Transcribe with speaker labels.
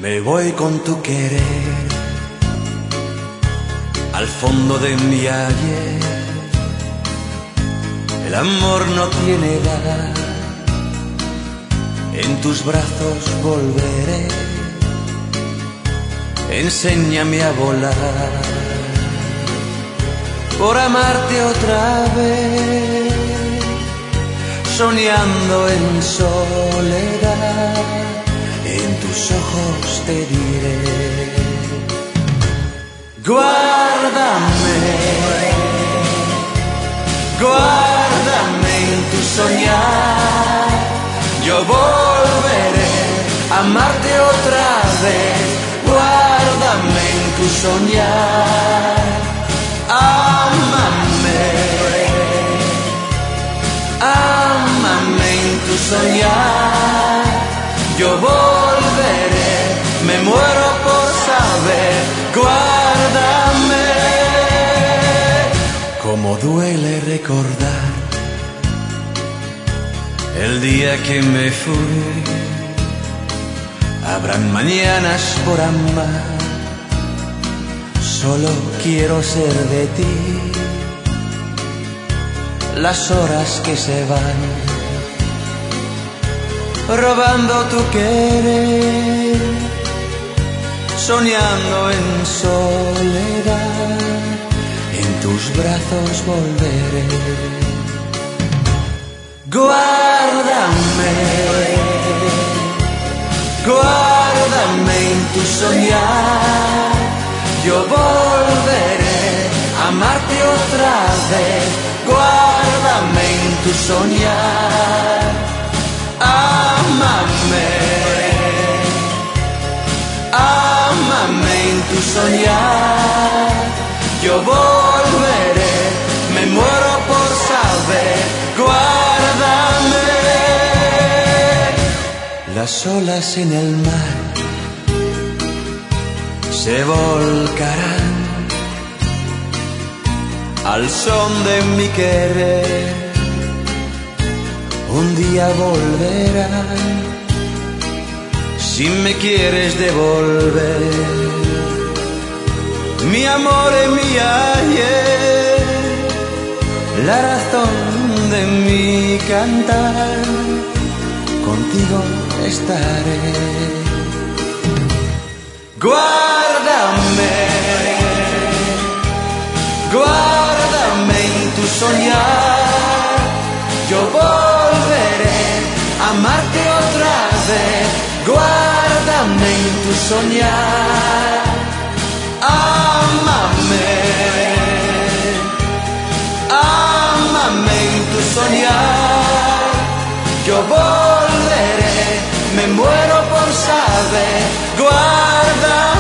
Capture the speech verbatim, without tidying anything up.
Speaker 1: Me voy con tu querer al fondo de mi ayer. El amor no tiene edad, en tus brazos volveré. Enséñame a volar, por amarte otra vez, soñando en soledad. En tus ojos te diré: guárdame, guárdame en tu soñar. Yo volveré a amarte otra vez. Guárdame en tu soñar. Ámame, ámame en tu soñar. Yo volveré, me muero por saber. Guárdame. Como duele recordar el día que me fui. Habrán mañanas por amar, solo quiero ser de ti. Las horas que se van, robando tu querer, soñando en soledad. En tus brazos volveré. Guárdame, guárdame en tu soñar. Yo volveré a amarte otra vez. Guárdame en tu soñar. Ámame, ámame en tu soñar. Yo volveré, me muero por saber. Guárdame. Las olas en el mar se volcarán al son de mi querer. Un día volverán si me quieres devolver mi amor y mi ayer, la razón de mi cantar. Contigo estaré. Guárdame, guárdame en tu soñar. Yo volveré a amarte otra vez. Guárdame en tu soñar. Ámame, ámame en tu soñar. Yo volveré, me muero por saber. Guarda.